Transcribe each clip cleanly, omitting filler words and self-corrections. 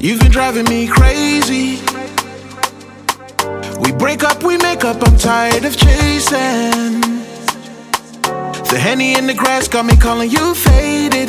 You've been driving me crazy. We break up, we make up, I'm tired of chasing. The Henny in the grass got me calling you faded.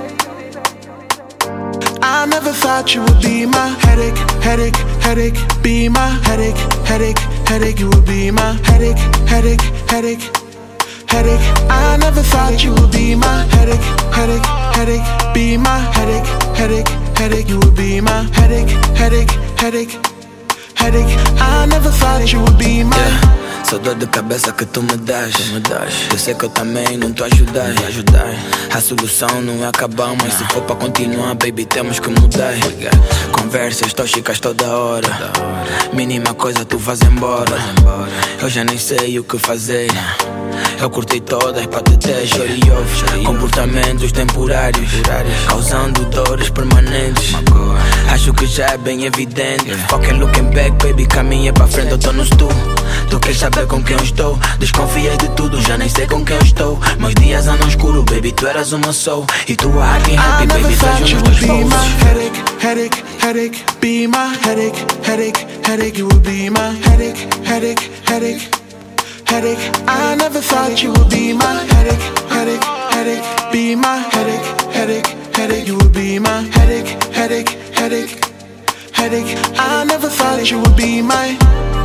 I never thought you would be my headache, headache, headache. Be my headache, headache, headache. You would be my headache, headache, headache, headache. I never thought you would be my headache, headache, headache. Be my headache, headache, headache. You would be my headache, headache, headache, headache. I never thought you would be my Só dor de cabeça que tu me das. Eu sei que eu também não te ajudei. A solução não é acabar, mas se for pra continuar, baby, temos que mudar. Conversas tóxicas toda hora. Mínima coisa tu vais embora. Eu já nem sei o que fazer. Eu curti todas pra te ter choriovos. Comportamentos temporários, causando dores permanentes. Acho que já é bem evidente. Fucking looking back, baby, caminha pra frente, eu tô no stu. Tu queres saber com quem eu estou? Desconfias de tudo, já nem sei com quem eu estou. Meus dias andam escuro, baby, tu eras o meu soul. E tu a happy, happy, baby, traz os teus flows. Headache, headache, headache. Be my headache, headache, headache. You would be my headache, headache, headache, headache. I never thought you would be my headache, headache, headache. Be my headache, headache, headache. You would be my headache, headache, headache, headache. I never thought you would be my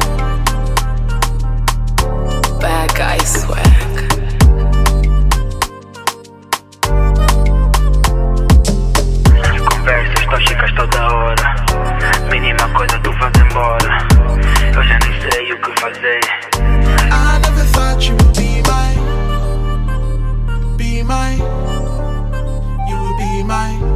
Bad Guy Swag. Conversas tóxicas toda hora. Mínima coisa tu vais embora. Eu já nem sei o que fazer. I never thought you would be my. You would be my.